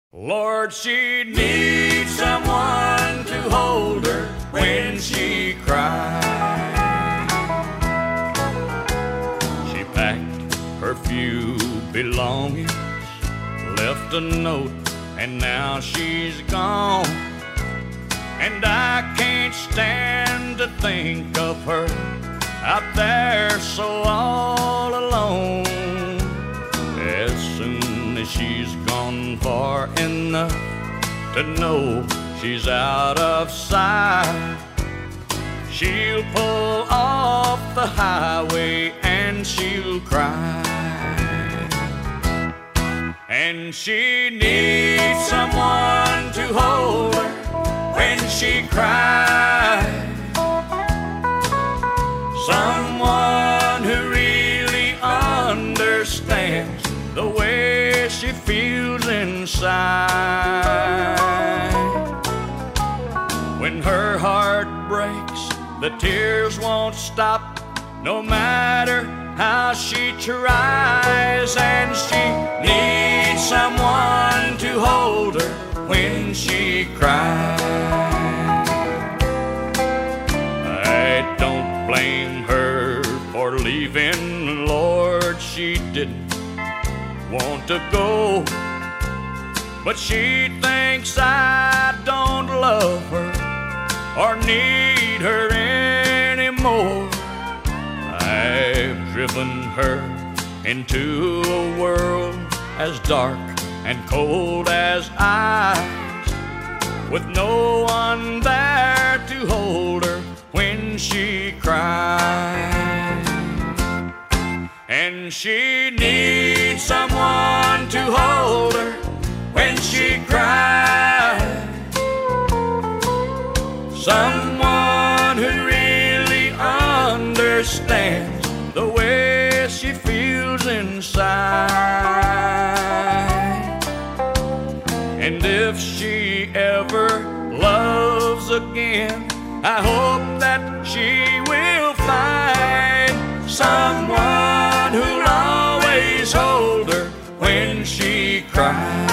Lord, she needs someone to hold her when she cries. She packed her few belongings, left a note, and now she's gone. And I can't stand to think of her out there so all alone. As soon as she's gone far enough to know she's out of sight, she'll pull off the highway and she'll cry. And she needs someone to hold her when she cries. Someone who really understands the way she feels inside. When her heart breaks, the tears won't stop, no matter how she tries. And she needs someone to hold her when she cries. I don't blame her for leaving, Lord, she didn't want to go, but she thinks I don't love her or need her anymore. I've driven her into a world as dark and cold as ice, with no one there to hold her when she cries. And she needs someone to hold her when she cries. Someone who really understands the way she feels inside. And if she ever loves again, I hope that she will find someone who'll always hold her when she cries.